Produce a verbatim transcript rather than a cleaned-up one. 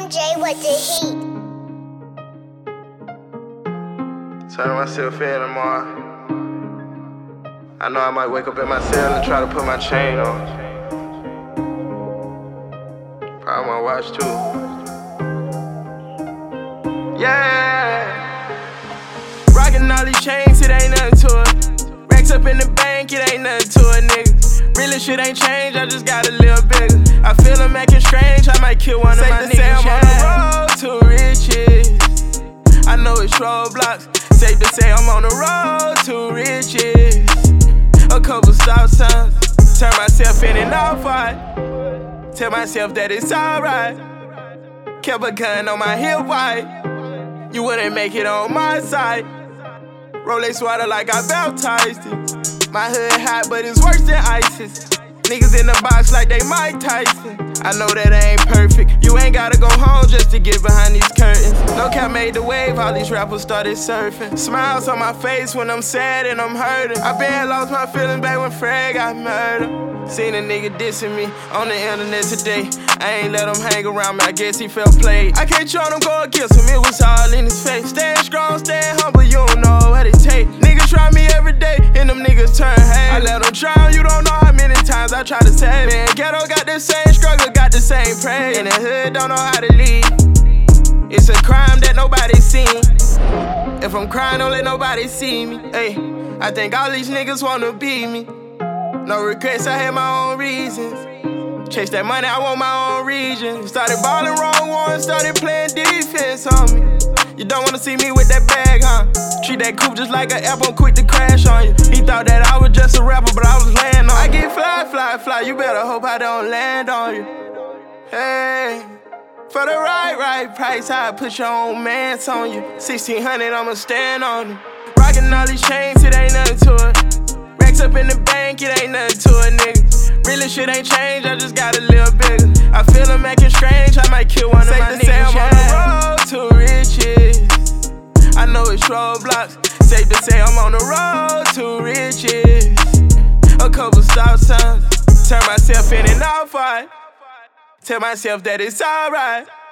M J with the heat. Turn myself in tomorrow. I know I might wake up in my cell and try to put my chain on. Probably wanna watch too. Yeah. Rockin' all these chains, it ain't nothing to it. Racks up in the bank, it ain't nothing to it, nigga. Really shit ain't changed, I just got a little bigger. I feel I'm acting strange, I might kill one Safe of my niggas. Say I'm yeah. on the road to riches. I know it's roadblocks. Safe to say I'm on the road to riches. A couple stop signs, turn myself in and off right. Tell myself that it's alright. Kept a gun on my hip wide. You wouldn't make it on my side. Rolex water like I baptized it. My hood hot, but it's worse than ISIS. Niggas in the box like they Mike Tyson. I know that I ain't perfect. You ain't gotta go home just to get behind these curtains. No cap made the wave, all these rappers started surfing. Smiles on my face when I'm sad and I'm hurting. I been lost my feelings back when Fred got murdered. Seen a nigga dissing me on the internet today. I ain't let him hang around me, I guess he felt played. I can't try him go against him, it was all in his face. Staying strong, staying humble, you don't know what it take. Niggas try me every day, and them niggas turn hate. I let them drown, you don't know how many times I try to save. Man, ghetto got the same struggle, got the same praise. In the hood, don't know how to lead. It's a crime that nobody seen. If I'm crying, don't let nobody see me. Hey, I think all these niggas wanna be me. No regrets, I had my own reasons. Chase that money, I want my own region. Started ballin' wrong one, started playing defense on me. You don't wanna see me with that bag, huh? Treat that coupe just like an apple, quick to crash on you. He thought that I was just a rapper, but I was laying on I get fly, fly, fly, you better hope I don't land on you. Hey, for the right, right price, I put your own mans on you. sixteen hundred, I'ma stand on you. Rockin' all these chains, it ain't nothing to it. Racks up in the bank, it ain't nothing to it, nigga. Really shit ain't changed, I just got a little bigger. I feel I'm acting strange, I might kill one of my niggas. Say I'm on the road to riches. I know it's roadblocks. Safe to say I'm on the road to riches. A couple stop signs, turn myself in and off right. Tell myself that it's alright.